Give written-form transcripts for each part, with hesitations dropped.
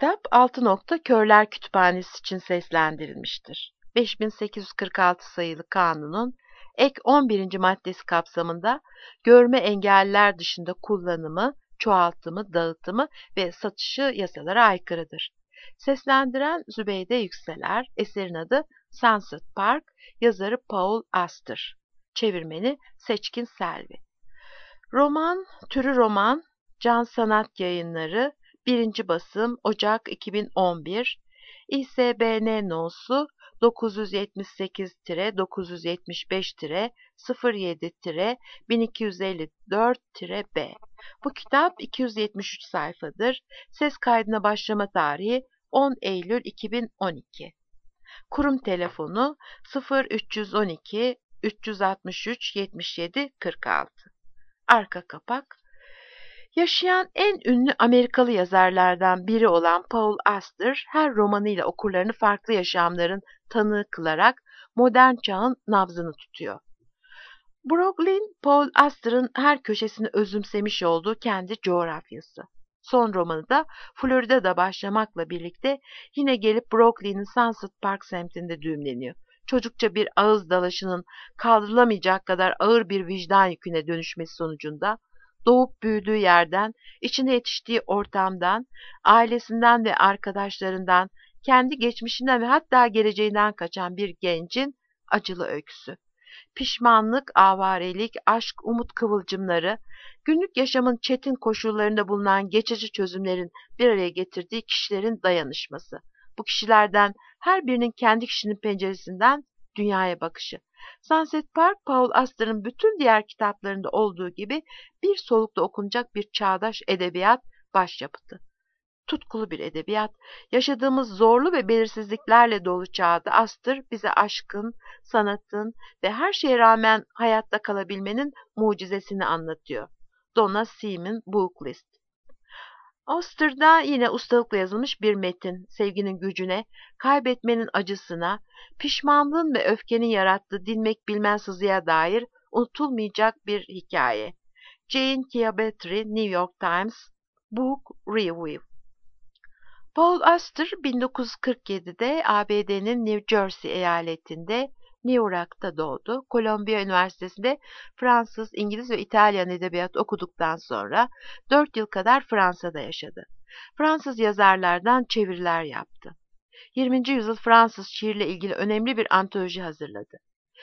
kitap Altı Nokta Körler Kütüphanesi için seslendirilmiştir. 5846 sayılı kanunun ek 11. maddesi kapsamında görme engelliler dışında kullanımı, çoğaltımı, dağıtımı ve satışı yasalara aykırıdır. Seslendiren Zübeyde Yükseler, eserin adı Sunset Park, yazarı Paul Auster, çevirmeni Seçkin Selvi. Roman, türü roman, Can Sanat Yayınları, 1. basım, Ocak 2011, İSBN nosu 975-07-07-1254-B. Bu kitap 273 sayfadır. Ses kaydına başlama tarihi 10 Eylül 2012. Kurum telefonu 0312 363 77 46. Arka kapak. Yaşayan en ünlü Amerikalı yazarlardan biri olan Paul Auster, her romanıyla okurlarını farklı yaşamların tanığı kılarak modern çağın nabzını tutuyor. Brooklyn, Paul Auster'ın her köşesini özümsemiş olduğu kendi coğrafyası. Son romanı da Florida'da başlamakla birlikte yine gelip Brooklyn'in Sunset Park semtinde düğümleniyor. Çocukça bir ağız dalaşının kaldırılamayacak kadar ağır bir vicdan yüküne dönüşmesi sonucunda doğup büyüdüğü yerden, içine yetiştiği ortamdan, ailesinden ve arkadaşlarından, kendi geçmişinden ve hatta geleceğinden kaçan bir gencin acılı öyküsü. Pişmanlık, avarelik, aşk, umut kıvılcımları, günlük yaşamın çetin koşullarında bulunan geçici çözümlerin bir araya getirdiği kişilerin dayanışması. Bu kişilerden her birinin kendi kişinin penceresinden dünyaya bakışı. Sunset Park, Paul Auster'ın bütün diğer kitaplarında olduğu gibi bir solukta okunacak bir çağdaş edebiyat başyapıtı. Tutkulu bir edebiyat, yaşadığımız zorlu ve belirsizliklerle dolu çağda Auster bize aşkın, sanatın ve her şeye rağmen hayatta kalabilmenin mucizesini anlatıyor. Donna Seaman Booklist. Auster'da yine ustalıkla yazılmış bir metin, sevginin gücüne, kaybetmenin acısına, pişmanlığın ve öfkenin yarattığı dinmek bilmez sızıya dair unutulmayacak bir hikaye. Jane Kiabatri, New York Times, Book Review. Paul Auster 1947'de ABD'nin New Jersey eyaletinde Newark'ta doğdu. Columbia Üniversitesi'nde Fransız, İngiliz ve İtalyan edebiyatı okuduktan sonra 4 yıl kadar Fransa'da yaşadı. Fransız yazarlardan çeviriler yaptı. 20. yüzyıl Fransız şiirle ilgili önemli bir antoloji hazırladı.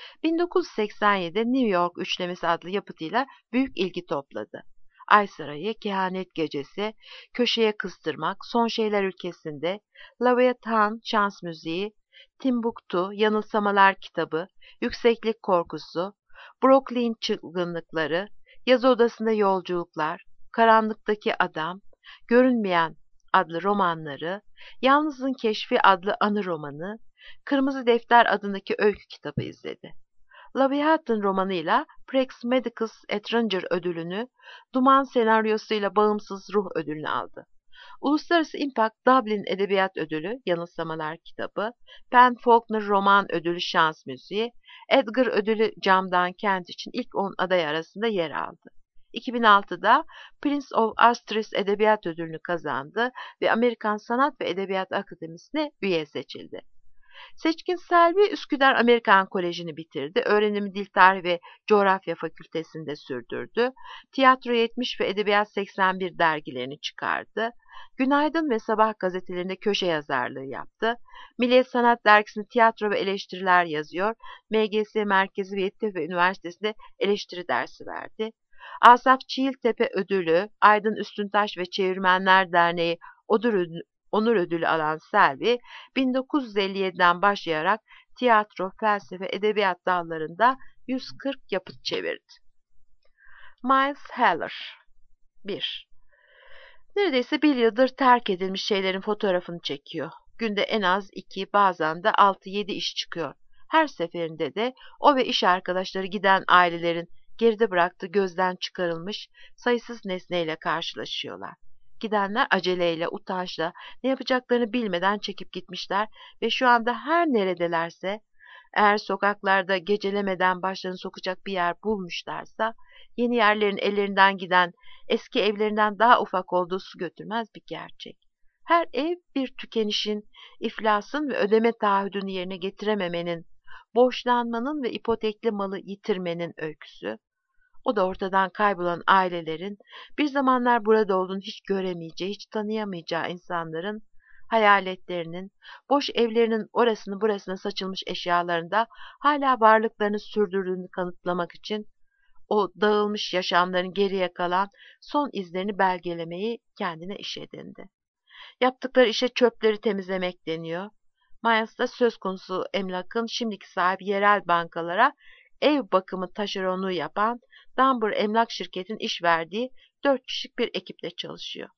1987'de New York Üçlemesi adlı yapıtıyla büyük ilgi topladı. Ay Sarayı, Kehanet Gecesi, Köşeye Kıstırmak, Son Şeyler Ülkesi'nde, Leviathan Şans Müziği, Timbuktu, Yanılsamalar Kitabı, Yükseklik Korkusu, Brooklyn Çılgınlıkları, Yazı Odasında Yolculuklar, Karanlıktaki Adam, Görünmeyen adlı romanları, Yalnızın Keşfi adlı anı romanı, Kırmızı Defter adındaki öykü kitabı izledi. Leviathan romanıyla Prex Medicus et Ranger ödülünü, Duman senaryosuyla Bağımsız Ruh ödülünü aldı. Uluslararası Impact Dublin Edebiyat Ödülü Yanılsamalar Kitabı, Penn Faulkner Roman Ödülü Şans Müziği, Edgar Ödülü Camdan Kent için ilk 10 aday arasında yer aldı. 2006'da Prince of Astris Edebiyat Ödülünü kazandı ve Amerikan Sanat ve Edebiyat Akademisi'ne üye seçildi. Seçkin Selvi Üsküdar Amerikan Koleji'ni bitirdi. Öğrenimi Dil Tarihi ve Coğrafya Fakültesi'nde sürdürdü. Tiyatro 70 ve Edebiyat 81 dergilerini çıkardı. Günaydın ve Sabah gazetelerinde köşe yazarlığı yaptı. Milliyet Sanat Dergisi'nde tiyatro ve eleştiriler yazıyor. MGS Merkezi ve Yeditepe Üniversitesi'nde eleştiri dersi verdi. Asaf Çiğiltepe Ödülü, Aydın Üstüntaş ve Çevirmenler Derneği Onur Ödülü alan Selvi, 1957'den başlayarak tiyatro, felsefe, edebiyat dallarında 140 yapıt çevirdi. Miles Heller 1. Neredeyse bir yıldır terk edilmiş şeylerin fotoğrafını çekiyor. Günde en az 2, bazen de 6-7 iş çıkıyor. Her seferinde de o ve iş arkadaşları giden ailelerin geride bıraktığı gözden çıkarılmış sayısız nesneyle karşılaşıyorlar. Gidenler aceleyle, utançla, ne yapacaklarını bilmeden çekip gitmişler ve şu anda her neredelerse, eğer sokaklarda gecelemeden başlarını sokacak bir yer bulmuşlarsa, yeni yerlerin ellerinden giden, eski evlerinden daha ufak olduğu su götürmez bir gerçek. Her ev bir tükenişin, iflasın ve ödeme taahhüdünü yerine getirememenin, borçlanmanın ve ipotekli malı yitirmenin öyküsü. O da ortadan kaybolan ailelerin, bir zamanlar burada olduğunu hiç göremeyeceği, hiç tanıyamayacağı insanların hayaletlerinin, boş evlerinin orasını burasına saçılmış eşyalarında hala varlıklarını sürdürdüğünü kanıtlamak için o dağılmış yaşamların geriye kalan son izlerini belgelemeyi kendine iş edindi. Yaptıkları işe çöpleri temizlemek deniyor. Mayas'ta söz konusu emlakın şimdiki sahibi yerel bankalara ev bakımı taşeronluğu yapan Dunbar Emlak Şirketi'nin iş verdiği 4 kişilik bir ekiple çalışıyor.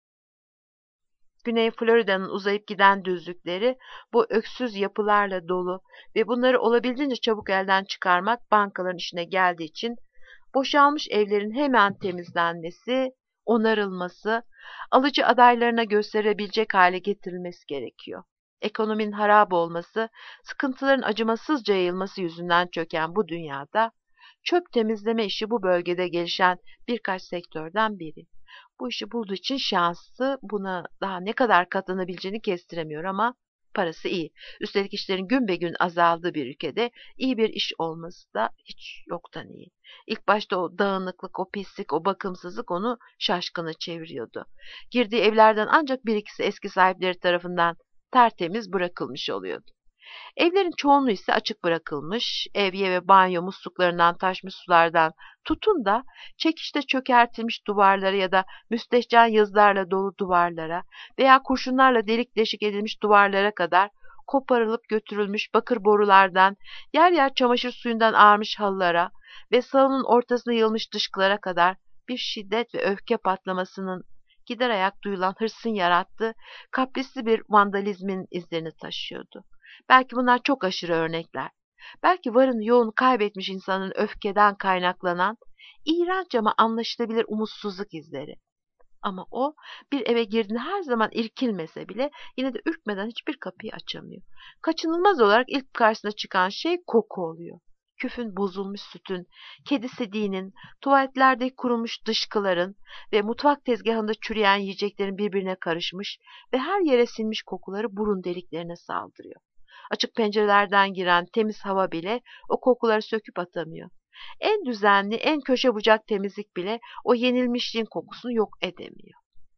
Güney Florida'nın uzayıp giden düzlükleri bu öksüz yapılarla dolu ve bunları olabildiğince çabuk elden çıkarmak bankaların işine geldiği için boşalmış evlerin hemen temizlenmesi, onarılması, alıcı adaylarına gösterebilecek hale getirilmesi gerekiyor. Ekonominin harap olması, sıkıntıların acımasızca yayılması yüzünden çöken bu dünyada çöp temizleme işi bu bölgede gelişen birkaç sektörden biri. Bu işi bulduğu için şanslı, buna daha ne kadar katlanabileceğini kestiremiyor ama parası iyi. Üstelik işlerin gün be gün azaldığı bir ülkede iyi bir iş olması da hiç yoktan iyi. İlk başta o dağınıklık, o pislik, o bakımsızlık onu şaşkına çeviriyordu. Girdiği evlerden ancak bir ikisi eski sahipleri tarafından tertemiz bırakılmış oluyordu. Evlerin çoğunluğu ise açık bırakılmış, evye ve banyo musluklarından taşmış sulardan tutun da çekişte çökertilmiş duvarlara ya da müstehcen yazılarla dolu duvarlara veya kurşunlarla delik deşik edilmiş duvarlara kadar koparılıp götürülmüş bakır borulardan, yer yer çamaşır suyundan ağarmış halılara ve salonun ortasına yığılmış dışkılara kadar bir şiddet ve öfke patlamasının gider ayak duyulan hırsın yarattığı kaprisli bir vandalizmin izlerini taşıyordu. Belki bunlar çok aşırı örnekler. Belki varını yoğunu kaybetmiş insanın öfkeden kaynaklanan, iğrenç ama anlaşılabilir umutsuzluk izleri. Ama o bir eve girdiğinde her zaman irkilmese bile yine de ürkmeden hiçbir kapıyı açamıyor. Kaçınılmaz olarak ilk karşısına çıkan şey koku oluyor. Küfün bozulmuş sütün, kedi sidiğinin, tuvaletlerde kurumuş dışkıların ve mutfak tezgahında çürüyen yiyeceklerin birbirine karışmış ve her yere sinmiş kokuları burun deliklerine saldırıyor. Açık pencerelerden giren temiz hava bile o kokuları söküp atamıyor. En düzenli, en köşe bucak temizlik bile o yenilmişliğin kokusunu yok edemiyor.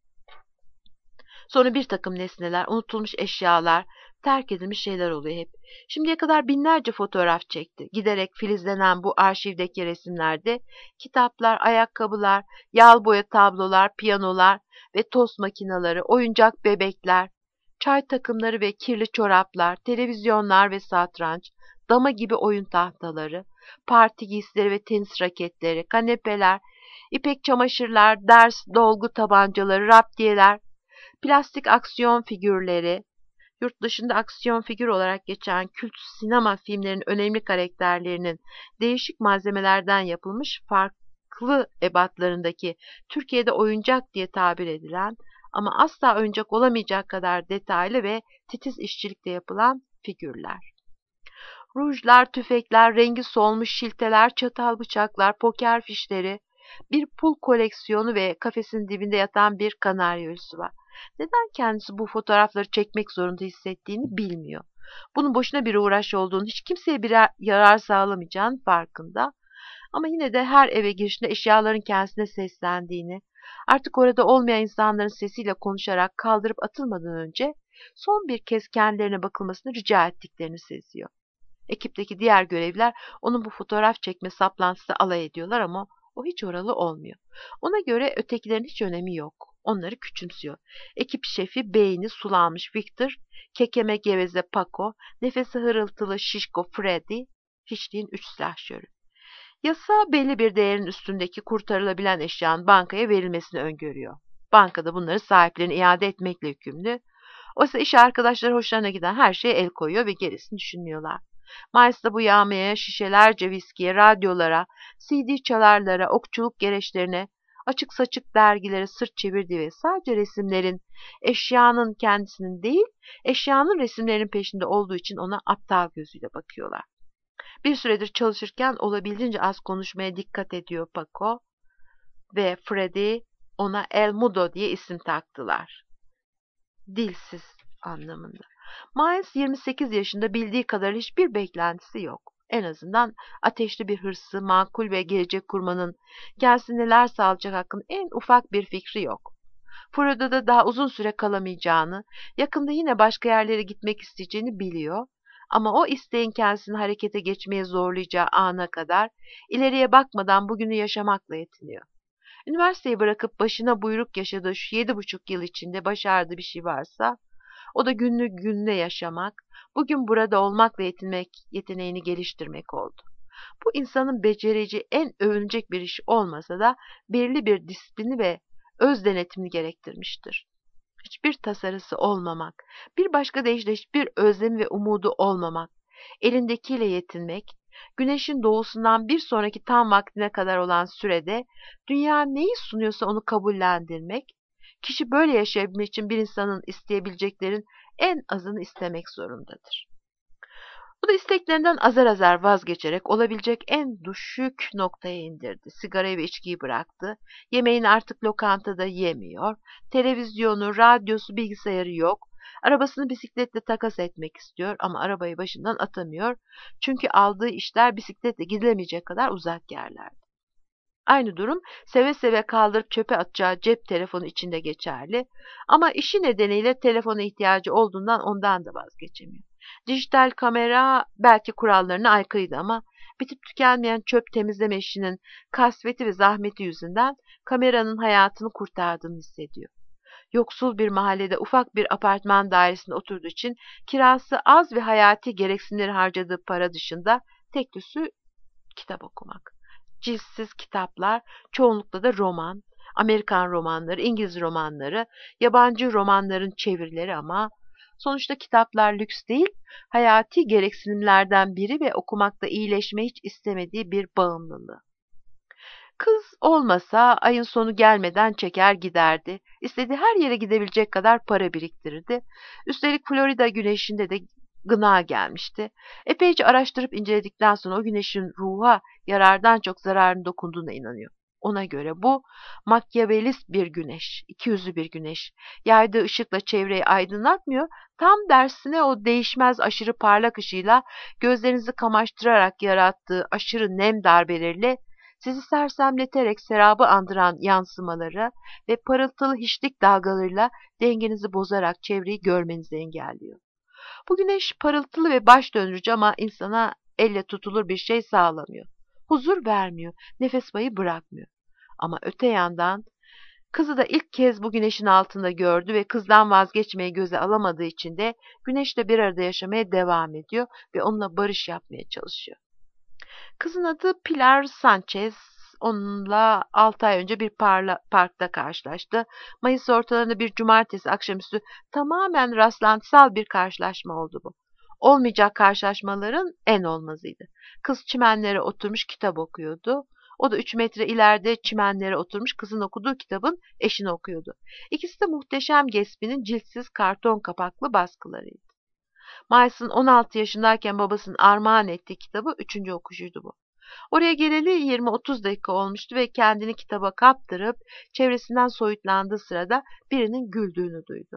Sonra bir takım nesneler, unutulmuş eşyalar, terk edilmiş şeyler oluyor hep. Şimdiye kadar binlerce fotoğraf çekti. Giderek filizlenen bu arşivdeki resimlerde kitaplar, ayakkabılar, yağ boya tablolar, piyanolar ve tost makineleri, oyuncak bebekler, çay takımları ve kirli çoraplar, televizyonlar ve satranç, dama gibi oyun tahtaları, parti giysileri ve tenis raketleri, kanepeler, ipek çamaşırlar, ders, dolgu tabancaları, raptiyeler, plastik aksiyon figürleri, yurt dışında aksiyon figür olarak geçen kült sinema filmlerinin önemli karakterlerinin değişik malzemelerden yapılmış farklı ebatlarındaki Türkiye'de oyuncak diye tabir edilen ama asla oyuncak olamayacak kadar detaylı ve titiz işçilikle yapılan figürler. Rujlar, tüfekler, rengi solmuş şilteler, çatal bıçaklar, poker fişleri, bir pul koleksiyonu ve kafesin dibinde yatan bir kanarya ölüsü var. Neden kendisi bu fotoğrafları çekmek zorunda hissettiğini bilmiyor. Bunun boşuna bir uğraş olduğunu, hiç kimseye bir yarar sağlamayacağının farkında. Ama yine de her eve girişinde eşyaların kendisine seslendiğini, artık orada olmayan insanların sesiyle konuşarak kaldırıp atılmadan önce son bir kez kendilerine bakılmasını rica ettiklerini seziyor. Ekipteki diğer görevliler onun bu fotoğraf çekme saplantısı alay ediyorlar ama o hiç oralı olmuyor. Ona göre ötekilerin hiç önemi yok. Onları küçümsüyor. Ekip şefi beyni sulanmış Victor, kekeme geveze Paco, nefesi hırıltılı şişko Freddy, hiçliğin 3 silahşörü. Yasa belli bir değerin üstündeki kurtarılabilen eşyanın bankaya verilmesini öngörüyor. Bankada bunları sahiplerine iade etmekle yükümlü. Oysa iş arkadaşları hoşlarına giden her şeye el koyuyor ve gerisini düşünmüyorlar. Mayıs'ta bu yağmaya, şişelerce viskiye, radyolara, CD çalarlara, okçuluk gereçlerine, açık saçık dergilere sırt çevirdiği ve sadece resimlerin, eşyanın kendisinin değil, eşyanın resimlerinin peşinde olduğu için ona aptal gözüyle bakıyorlar. Bir süredir çalışırken olabildiğince az konuşmaya dikkat ediyor Paco ve Freddy ona El Mudo diye isim taktılar. Dilsiz anlamında. Miles 28 yaşında, bildiği kadar hiçbir beklentisi yok. En azından ateşli bir hırsı, makul ve gelecek kurmanın kendisine neler sağlayacak hakkında en ufak bir fikri yok. Florida'da daha uzun süre kalamayacağını, yakında yine başka yerlere gitmek isteyeceğini biliyor. Ama o isteğin kendisini harekete geçmeye zorlayacağı ana kadar ileriye bakmadan bugünü yaşamakla yetiniyor. Üniversiteyi bırakıp başına buyruk yaşadığı şu 7,5 yıl içinde başardığı bir şey varsa, o da günlük gününe yaşamak, bugün burada olmakla yetinmek yeteneğini geliştirmek oldu. Bu insanın becereceği en övünecek bir iş olmasa da belirli bir disiplini ve öz denetimini gerektirmiştir. Hiçbir tasarısı olmamak, bir başka deyişle hiçbir özlemi ve umudu olmamak, elindekiyle yetinmek, güneşin doğusundan bir sonraki tam vaktine kadar olan sürede dünya neyi sunuyorsa onu kabullendirmek, kişi böyle yaşayabilmek için bir insanın isteyebileceklerin en azını istemek zorundadır. Bu da isteklerinden azar azar vazgeçerek olabilecek en düşük noktaya indirdi. Sigarayı ve içkiyi bıraktı. Yemeğini artık lokantada yemiyor. Televizyonu, radyosu, bilgisayarı yok. Arabasını bisikletle takas etmek istiyor ama arabayı başından atamıyor. Çünkü aldığı işler bisikletle gidilemeyecek kadar uzak yerlerde. Aynı durum seve seve kaldırıp çöpe atacağı cep telefonu için de geçerli. Ama işi nedeniyle telefona ihtiyacı olduğundan ondan da vazgeçemiyor. Dijital kamera belki kurallarına aykırıydı ama bitip tükenmeyen çöp temizleme işinin kasveti ve zahmeti yüzünden kameranın hayatını kurtardığını hissediyor. Yoksul bir mahallede ufak bir apartman dairesinde oturduğu için kirası az ve hayati gereksinimleri harcadığı para dışında tek lüksü kitap okumak. Ciltsiz kitaplar, çoğunlukla da roman, Amerikan romanları, İngiliz romanları, yabancı romanların çevirileri ama sonuçta kitaplar lüks değil, hayati gereksinimlerden biri ve okumakta iyileşmeyi hiç istemediği bir bağımlılığı. Kız olmasa ayın sonu gelmeden çeker giderdi. İstediği her yere gidebilecek kadar para biriktirirdi. Üstelik Florida güneşinde de gına gelmişti. Epeyce araştırıp inceledikten sonra o güneşin ruha yarardan çok zararın dokunduğuna inanıyor. Ona göre bu makyavelist bir güneş, ikiyüzlü bir güneş. Yaydığı ışıkla çevreyi aydınlatmıyor, tam dersine o değişmez aşırı parlak ışığıyla gözlerinizi kamaştırarak yarattığı aşırı nem darbeleriyle sizi sersemleterek serabı andıran yansımaları ve parıltılı hiçlik dalgalarıyla dengenizi bozarak çevreyi görmenizi engelliyor. Bu güneş parıltılı ve baş döndürücü ama insana elle tutulur bir şey sağlamıyor. Huzur vermiyor, nefes payı bırakmıyor. Ama öte yandan kızı da ilk kez bu güneşin altında gördü ve kızdan vazgeçmeyi göze alamadığı için de güneşle bir arada yaşamaya devam ediyor ve onunla barış yapmaya çalışıyor. Kızın adı Pilar Sanchez. Onunla 6 ay önce bir parkta karşılaştı. Mayıs ortalarında bir cumartesi akşamüstü tamamen rastlantısal bir karşılaşma oldu bu. Olmayacak karşılaşmaların en olmazıydı. Kız çimenlere oturmuş kitap okuyordu. O da 3 metre ileride çimenlere oturmuş kızın okuduğu kitabın eşini okuyordu. İkisi de Muhteşem Gatsby'nin ciltsiz karton kapaklı baskılarıydı. Miles'ın 16 yaşındayken babasının armağan ettiği kitabı 3. okuşuydu bu. Oraya geleli 20-30 dakika olmuştu ve kendini kitaba kaptırıp çevresinden soyutlandığı sırada birinin güldüğünü duydu.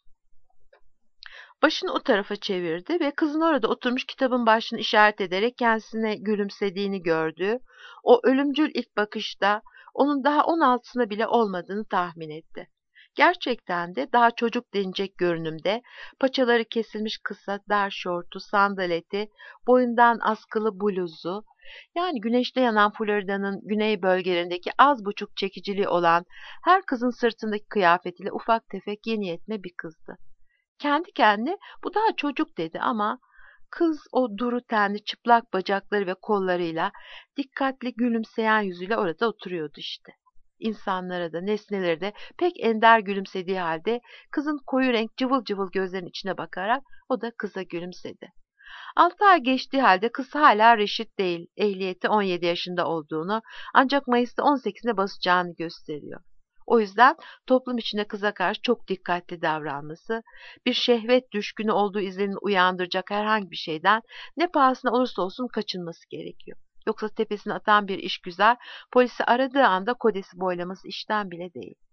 Başını o tarafa çevirdi ve kızın orada oturmuş kitabın başını işaret ederek kendisine gülümsediğini gördü. O ölümcül ilk bakışta onun daha 16'sına bile olmadığını tahmin etti. Gerçekten de daha çocuk denecek görünümde, paçaları kesilmiş kısa dar şortu, sandaleti, boyundan askılı bluzu, yani güneşte yanan Florida'nın güney bölgelerindeki az buçuk çekiciliği olan her kızın sırtındaki kıyafetiyle ufak tefek yeni yetme bir kızdı. Kendi kendine bu daha çocuk dedi ama kız o duru tenli çıplak bacakları ve kollarıyla dikkatli gülümseyen yüzüyle orada oturuyordu işte. İnsanlara da nesnelere de pek ender gülümsediği halde kızın koyu renk cıvıl cıvıl gözlerinin içine bakarak o da kıza gülümsedi. 6 ay geçtiği halde kız hala reşit değil, ehliyeti 17 yaşında olduğunu ancak Mayıs'ta 18'ine basacağını gösteriyor. O yüzden toplum içinde kıza karşı çok dikkatli davranması, bir şehvet düşkünü olduğu izlenimi uyandıracak herhangi bir şeyden ne pahasına olursa olsun kaçınması gerekiyor. Yoksa tepesine atan bir işgüzar polisi aradığı anda kodesi boylaması işten bile değil.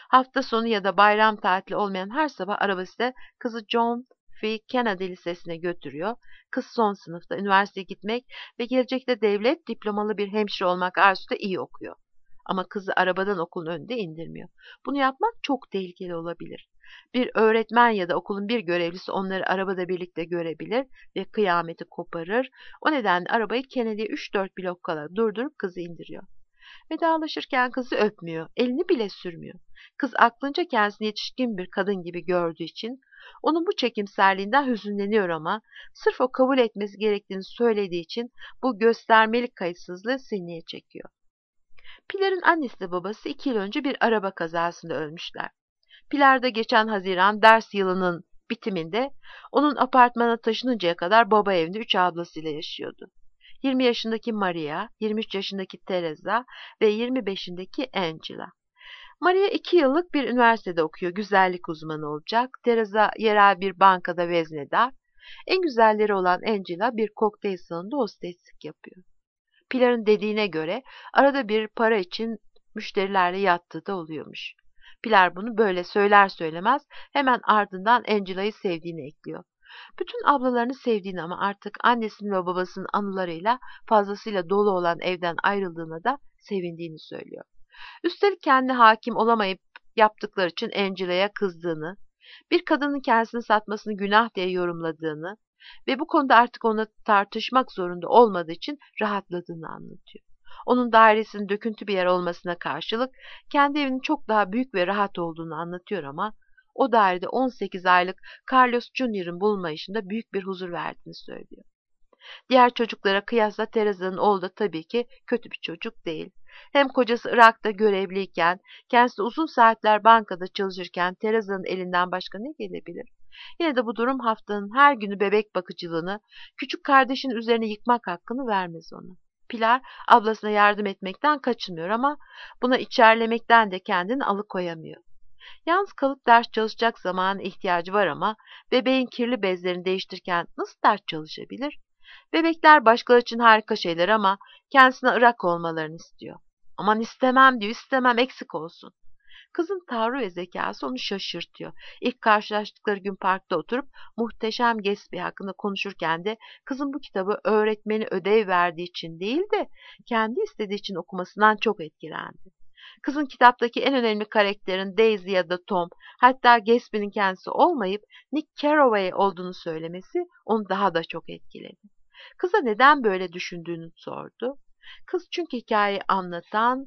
Hafta sonu ya da bayram tatili olmayan her sabah arabasıyla kızı John F. Kennedy Lisesi'ne götürüyor. Kız son sınıfta üniversiteye gitmek ve gelecekte devlet diplomalı bir hemşire olmak arzusuyla iyi okuyor. Ama kızı arabadan okulun önünde indirmiyor. Bunu yapmak çok tehlikeli olabilir. Bir öğretmen ya da okulun bir görevlisi onları arabada birlikte görebilir ve kıyameti koparır. O nedenle arabayı Kennedy'ye 3-4 blok kala durdurup kızı indiriyor. Vedalaşırken kızı öpmüyor, elini bile sürmüyor. Kız aklınca kendisini yetişkin bir kadın gibi gördüğü için onun bu çekimserliğinden hüzünleniyor ama sırf o kabul etmesi gerektiğini söylediği için bu göstermelik kayıtsızlığı sineye çekiyor. Pilar'ın annesi de babası 2 yıl önce bir araba kazasında ölmüşler. Pilar da geçen Haziran ders yılının bitiminde onun apartmana taşınıncaya kadar baba evinde 3 ablasıyla yaşıyordu. 20 yaşındaki Maria, 23 yaşındaki Teresa ve 25'indeki Angela. Maria 2 yıllık bir üniversitede okuyor, güzellik uzmanı olacak. Teresa yerel bir bankada veznedar. En güzelleri olan Angela bir kokteyl salonunda hosteslik yapıyor. Pilar'ın dediğine göre arada bir para için müşterilerle yattığı da oluyormuş. Pilar bunu böyle söyler söylemez hemen ardından Angela'yı sevdiğini ekliyor. Bütün ablalarını sevdiğini ama artık annesinin ve babasının anılarıyla fazlasıyla dolu olan evden ayrıldığına da sevindiğini söylüyor. Üstelik kendi hakim olamayıp yaptıkları için Angela'ya kızdığını, bir kadının kendisini satmasını günah diye yorumladığını ve bu konuda artık onunla tartışmak zorunda olmadığı için rahatladığını anlatıyor. Onun dairesinin döküntü bir yer olmasına karşılık kendi evinin çok daha büyük ve rahat olduğunu anlatıyor ama o dairede 18 aylık Carlos Junior'ın bulunmayışında büyük bir huzur verdiğini söylüyor. Diğer çocuklara kıyasla Teresa'nın oğlu da tabii ki kötü bir çocuk değil. Hem kocası Irak'ta görevliyken, kendisi uzun saatler bankada çalışırken Teresa'nın elinden başka ne gelebilir? Yine de bu durum haftanın her günü bebek bakıcılığını, küçük kardeşin üzerine yıkmak hakkını vermez ona. Pilar ablasına yardım etmekten kaçınmıyor ama buna içerlemekten de kendini alıkoyamıyor. Yalnız kalıp ders çalışacak zamana ihtiyacı var ama bebeğin kirli bezlerini değiştirirken nasıl ders çalışabilir? Bebekler başkaları için harika şeyler ama kendisine ırak olmalarını istiyor. Aman istemem diyor, istemem eksik olsun. Kızın tavrı ve zekası onu şaşırtıyor. İlk karşılaştıkları gün parkta oturup Muhteşem Gatsby hakkında konuşurken de kızın bu kitabı öğretmeni ödev verdiği için değil de kendi istediği için okumasından çok etkilendi. Kızın kitaptaki en önemli karakterin Daisy ya da Tom, hatta Gatsby'nin kendisi olmayıp Nick Carraway olduğunu söylemesi onu daha da çok etkiledi. Kıza neden böyle düşündüğünü sordu. Kız çünkü hikayeyi anlatan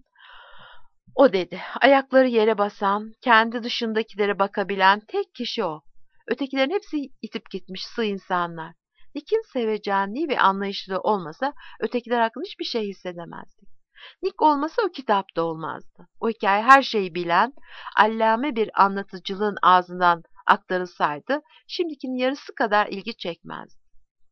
o dedi. Ayakları yere basan, kendi dışındakilere bakabilen tek kişi o. Ötekilerin hepsi itip gitmiş sığ insanlar. Nick'in sevecenliği ve anlayışlılığı olmasa ötekiler hakkında hiçbir şey hissedemezdik. Nick olmasa o kitapta olmazdı. O hikaye her şeyi bilen, allame bir anlatıcılığın ağzından aktarılsaydı şimdikinin yarısı kadar ilgi çekmezdi.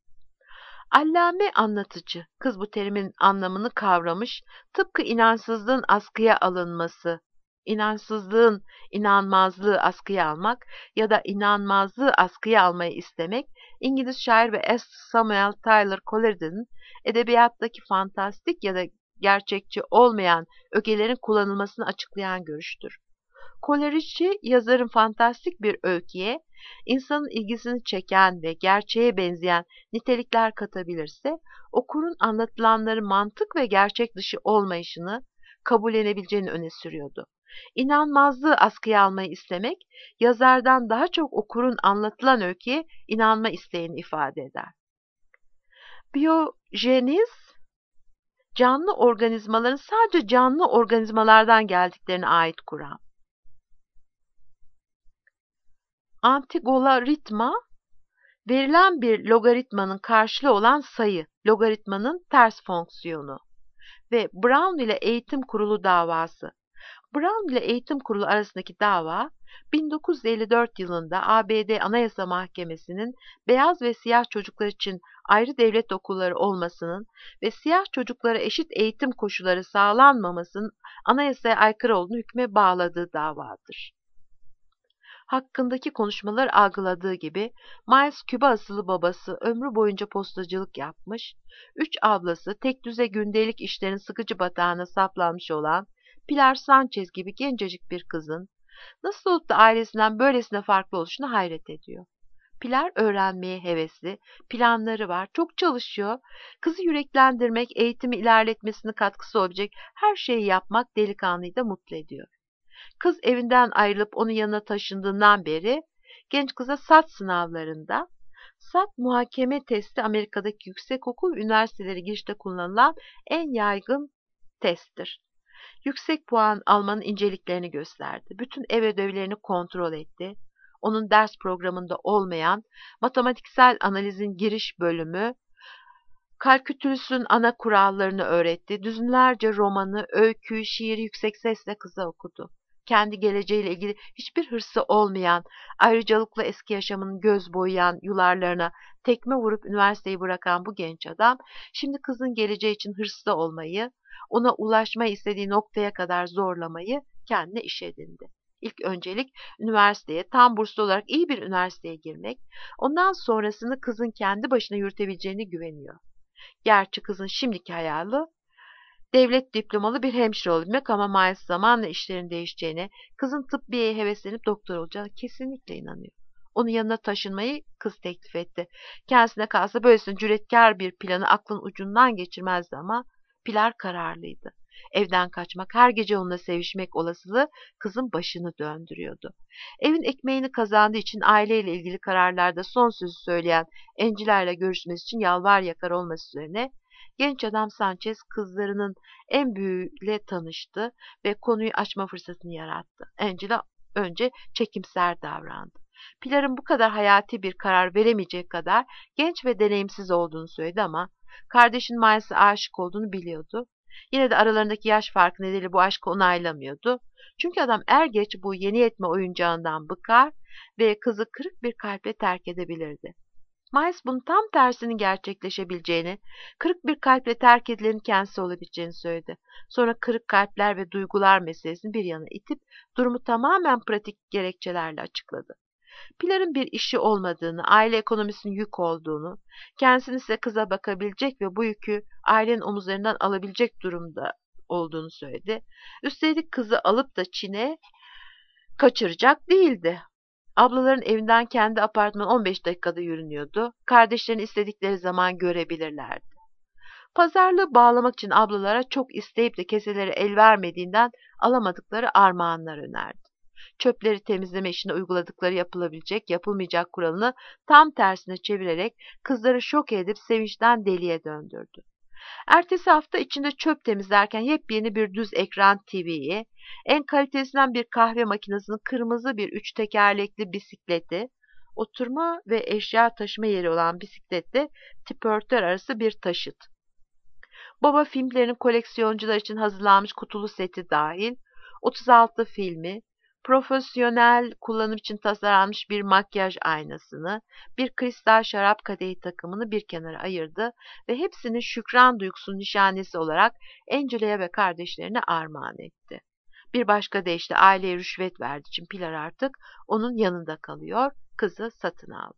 Allame anlatıcı, kız bu terimin anlamını kavramış, tıpkı inançsızlığın askıya alınması, inançsızlığın inanmazlığı askıya almak ya da inanmazlığı askıya almayı istemek, İngiliz şair ve Samuel Taylor Coleridge'in edebiyattaki fantastik ya da gerçekçi olmayan ögelerin kullanılmasını açıklayan görüştür. Coleridge, yazarın fantastik bir öyküye, insanın ilgisini çeken ve gerçeğe benzeyen nitelikler katabilirse, okurun anlatılanların mantık ve gerçek dışı olmayışını kabullenebileceğini öne sürüyordu. İnanmazlığı askıya almayı istemek, yazardan daha çok okurun anlatılan öyküye inanma isteğini ifade eder. Biyojeniz, canlı organizmaların sadece canlı organizmalardan geldiklerine ait kuram. Antilogaritma, verilen bir logaritmanın karşılığı olan sayı, logaritmanın ters fonksiyonu ve Brown ile Eğitim Kurulu davası. Brown ile Eğitim Kurulu arasındaki dava, 1954 yılında ABD Anayasa Mahkemesi'nin beyaz ve siyah çocuklar için ayrı devlet okulları olmasının ve siyah çocuklara eşit eğitim koşulları sağlanmamasının anayasaya aykırı olduğunu hükme bağladığı davadır. Hakkındaki konuşmaları algıladığı gibi Miles Küba asıllı babası ömrü boyunca postacılık yapmış, 3 ablası tek düze gündelik işlerin sıkıcı batağına saplanmış olan Pilar Sanchez gibi gencecik bir kızın Nasıl olup da ailesinden böylesine farklı oluşuna hayret ediyor. Pilar öğrenmeye hevesli, planları var, çok çalışıyor. Kızı yüreklendirmek, eğitimi ilerletmesine katkısı olabilecek her şeyi yapmak delikanlıyı da mutlu ediyor. Kız evinden ayrılıp onun yanına taşındığından beri genç kıza SAT sınavlarında, SAT muhakeme testi Amerika'daki yüksekokul ve üniversitelere girişte kullanılan en yaygın testtir. Yüksek puan almanın inceliklerini gösterdi. Bütün ev ödevlerini kontrol etti. Onun ders programında olmayan matematiksel analizin giriş bölümü, kalkülüsün ana kurallarını öğretti. Düzinlerce romanı, öyküyü, şiiri yüksek sesle kıza okudu. Kendi geleceğiyle ilgili hiçbir hırsı olmayan, ayrıcalıkla eski yaşamının göz boyayan yularlarına tekme vurup üniversiteyi bırakan bu genç adam, şimdi kızın geleceği için hırslı olmayı, ona ulaşmayı istediği noktaya kadar zorlamayı kendine iş edindi. İlk öncelik üniversiteye, tam burslu olarak iyi bir üniversiteye girmek, ondan sonrasını kızın kendi başına yürütebileceğine güveniyor. Gerçi kızın şimdiki hayali devlet diplomalı bir hemşire olabilmek ama maalesef zamanla işlerin değişeceğine, kızın tıbbiyeye heveslenip doktor olacağına kesinlikle inanıyor. Onun yanına taşınmayı kız teklif etti. Kendisine kalsa böylesine cüretkar bir planı aklın ucundan geçirmezdi ama Pilar kararlıydı. Evden kaçmak, her gece onunla sevişmek olasılığı kızın başını döndürüyordu. Evin ekmeğini kazandığı için aileyle ilgili kararlarda son sözü söyleyen Enciler'le görüşmesi için yalvar yakar olması üzerine genç adam Sanchez kızlarının en büyüğüyle tanıştı ve konuyu açma fırsatını yarattı. Angela önce çekimser davrandı. Pilar'ın bu kadar hayati bir karar veremeyecek kadar genç ve deneyimsiz olduğunu söyledi ama kardeşinin maalesef aşık olduğunu biliyordu. Yine de aralarındaki yaş farkı nedeniyle bu aşkı onaylamıyordu. Çünkü adam er geç bu yeni yetme oyuncağından bıkar ve kızı kırık bir kalple terk edebilirdi. Miles bunun tam tersinin gerçekleşebileceğini, kırık bir kalple terk edilenin kendisi olabileceğini söyledi. Sonra kırık kalpler ve duygular meselesini bir yana itip durumu tamamen pratik gerekçelerle açıkladı. Pilar'ın bir işi olmadığını, aile ekonomisinin yük olduğunu, kendisini ise kıza bakabilecek ve bu yükü ailenin omuzlarından alabilecek durumda olduğunu söyledi. Üstelik kızı alıp da Çin'e kaçıracak değildi. Ablaların evinden kendi apartmanı 15 dakikada yürünüyordu. Kardeşlerini istedikleri zaman görebilirlerdi. Pazarlığı bağlamak için ablalara çok isteyip de keseleri el vermediğinden alamadıkları armağanlar önerdi. Çöpleri temizleme işine uyguladıkları yapılabilecek, yapılmayacak kuralını tam tersine çevirerek kızları şok edip sevinçten deliye döndürdü. Ertesi hafta içinde çöp temizlerken yepyeni bir düz ekran TV'yi, en kalitesinden bir kahve makinesini, kırmızı bir 3 tekerlekli bisikleti, oturma ve eşya taşıma yeri olan bisiklette tipörtler arası bir taşıt. Baba filmlerinin koleksiyoncular için hazırlanmış kutulu seti dahil, 36 filmi, profesyonel kullanım için tasarlanmış bir makyaj aynasını, bir kristal şarap kadehi takımını bir kenara ayırdı ve hepsini şükran duygusunun nişanesi olarak Angela'ya ve kardeşlerine armağan etti. Bir başka deyişle aileye rüşvet verdiği için Pilar artık onun yanında kalıyor, kızı satın aldı.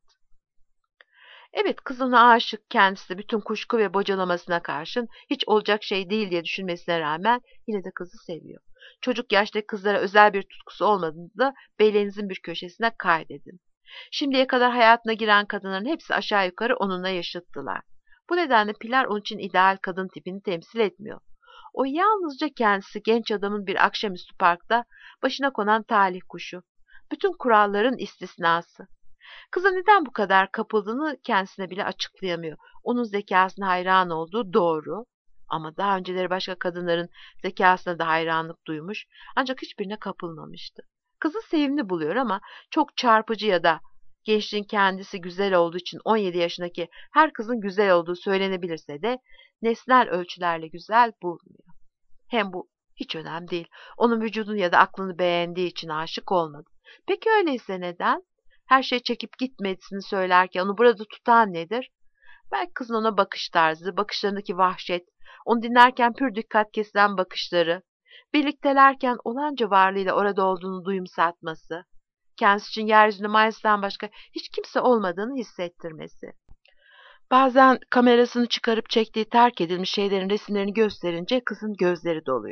Evet, kız ona aşık, kendisi de bütün kuşku ve bocalamasına karşın hiç olacak şey değil diye düşünmesine rağmen yine de kızı seviyor. Çocuk yaşta kızlara özel bir tutkusu olmadığını da belleğinizin bir köşesine kaydedin. Şimdiye kadar hayatına giren kadınların hepsi aşağı yukarı onunla yaşıttılar. Bu nedenle Pilar onun için ideal kadın tipini temsil etmiyor. O yalnızca kendisi genç adamın bir akşamüstü parkta başına konan talih kuşu. Bütün kuralların istisnası. Kıza neden bu kadar kapıldığını kendisine bile açıklayamıyor. Onun zekasına hayran olduğu doğru. Ama daha önceleri başka kadınların zekasına da hayranlık duymuş. Ancak hiçbirine kapılmamıştı. Kızı sevimli buluyor ama çok çarpıcı ya da gençliğin kendisi güzel olduğu için 17 yaşındaki her kızın güzel olduğu söylenebilirse de nesnel ölçülerle güzel bulmuyor. Hem bu hiç önemli değil. Onun vücudunu ya da aklını beğendiği için aşık olmadı. Peki öyleyse neden? Her şey çekip gitmesini söylerken onu burada tutan nedir? Belki kızın ona bakış tarzı, bakışlarındaki vahşet, onu dinlerken pür dikkat kesilen bakışları, birliktelerken olanca varlığıyla orada olduğunu duyumsatması, kendisi için yeryüzünde Miles'ten başka hiç kimse olmadığını hissettirmesi. Bazen kamerasını çıkarıp çektiği terk edilmiş şeylerin resimlerini gösterince kızın gözleri doluyor.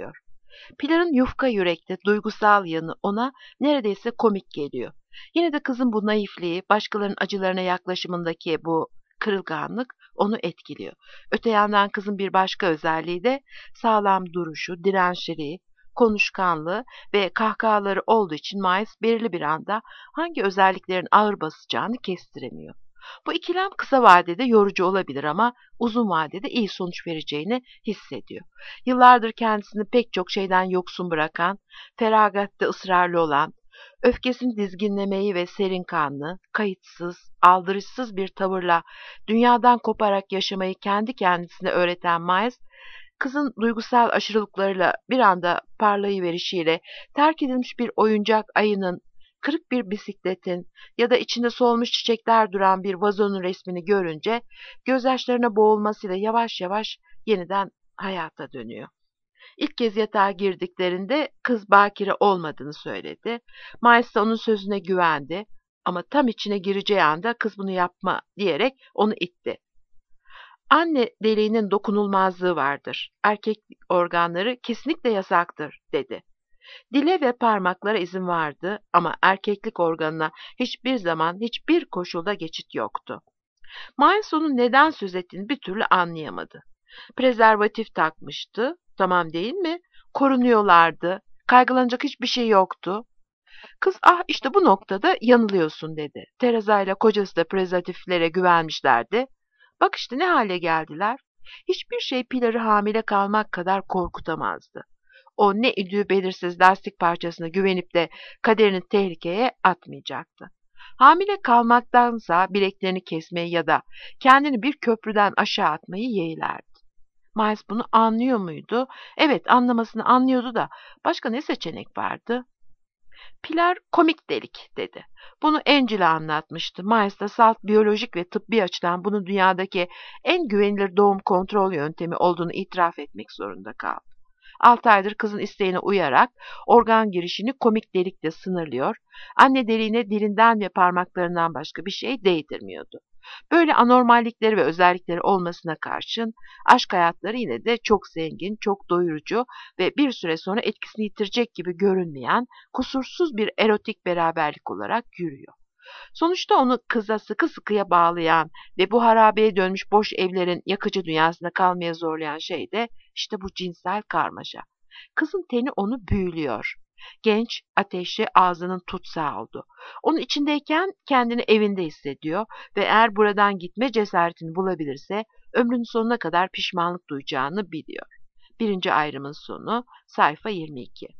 Pilar'ın yufka yürekli, duygusal yanı ona neredeyse komik geliyor. Yine de kızın bu naifliği, başkalarının acılarına yaklaşımındaki bu kırılganlık onu etkiliyor. Öte yandan kızın bir başka özelliği de sağlam duruşu, dirençliliği, konuşkanlığı ve kahkahaları olduğu için Miles belirli bir anda hangi özelliklerin ağır basacağını kestiremiyor. Bu ikilem kısa vadede yorucu olabilir ama uzun vadede iyi sonuç vereceğini hissediyor. Yıllardır kendisini pek çok şeyden yoksun bırakan, feragatte ısrarlı olan, öfkesini dizginlemeyi ve serinkanlı, kayıtsız, aldırışsız bir tavırla dünyadan koparak yaşamayı kendi kendisine öğreten Miles, kızın duygusal aşırılıklarıyla bir anda parlayıverişiyle terk edilmiş bir oyuncak ayının, kırık bir bisikletin ya da içinde solmuş çiçekler duran bir vazonun resmini görünce gözyaşlarına boğulmasıyla yavaş yavaş yeniden hayata dönüyor. İlk kez yatağa girdiklerinde kız bakire olmadığını söyledi. Miles de onun sözüne güvendi ama tam içine gireceği anda kız bunu yapma diyerek onu itti. Anne deliğinin dokunulmazlığı vardır. Erkeklik organları kesinlikle yasaktır, dedi. Dile ve parmaklara izin vardı ama erkeklik organına hiçbir zaman, hiçbir koşulda geçit yoktu. Miles onun neden söz ettiğini bir türlü anlayamadı. Prezervatif takmıştı, tamam değil mi? Korunuyorlardı, kaygılanacak hiçbir şey yoktu. Kız, ah işte bu noktada yanılıyorsun, dedi. Teresa ile kocası da prezervatiflere güvenmişlerdi. Bak işte ne hale geldiler. Hiçbir şey Pilar'ı hamile kalmak kadar korkutamazdı. O ne idüğü belirsiz lastik parçasına güvenip de kaderini tehlikeye atmayacaktı. Hamile kalmaktansa bileklerini kesmeyi ya da kendini bir köprüden aşağı atmayı yeğlerdi. Miles bunu anlıyor muydu? Evet, anlamasını anlıyordu da başka ne seçenek vardı? Pilar komik delik, dedi. Bunu Angela anlatmıştı. Miles da salt biyolojik ve tıbbi açıdan bunun dünyadaki en güvenilir doğum kontrol yöntemi olduğunu itiraf etmek zorunda kaldı. 6 aydır kızın isteğine uyarak organ girişini komik delikle sınırlıyor, anne deliğine dilinden ve parmaklarından başka bir şey değdirmiyordu. Böyle anormallikleri ve özellikleri olmasına karşın aşk hayatları yine de çok zengin, çok doyurucu ve bir süre sonra etkisini yitirecek gibi görünmeyen kusursuz bir erotik beraberlik olarak yürüyor. Sonuçta onu kıza sıkı sıkıya bağlayan ve bu harabeye dönmüş boş evlerin yakıcı dünyasında kalmaya zorlayan şey de işte bu cinsel karmaşa. Kızın teni onu büyülüyor. Genç, ateşli, ağzının tutsağı oldu. Onun içindeyken kendini evinde hissediyor ve eğer buradan gitme cesaretini bulabilirse ömrünün sonuna kadar pişmanlık duyacağını biliyor. Birinci ayrımın sonu, sayfa 22.